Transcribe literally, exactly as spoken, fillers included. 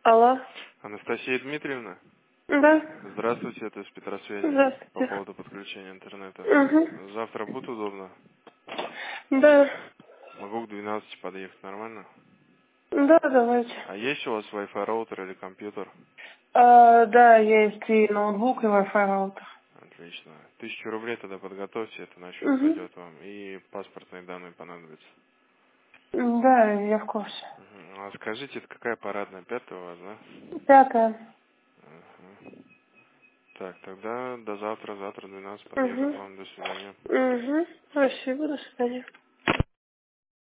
Алло. Анастасия Дмитриевна? Да. Здравствуйте, это из Петросвязи по Здравствуйте. поводу подключения интернета. Угу. Завтра будет удобно? Да. Могу к двенадцати подъехать, нормально? Да, давайте. А есть у вас Wi-Fi роутер или компьютер? А, да, есть и ноутбук, и Wi-Fi роутер. Отлично. Тысячу рублей тогда подготовьте, это на счет Угу. пойдет вам. И паспортные данные понадобятся. Да, я в курсе. Мгм. А скажите, это какая парадная? Пятая у вас, да? Пятое. Ага. Так, тогда до завтра. Завтра двенадцать подъеду к Угу. вам. До свидания. Угу. Спасибо, до свидания.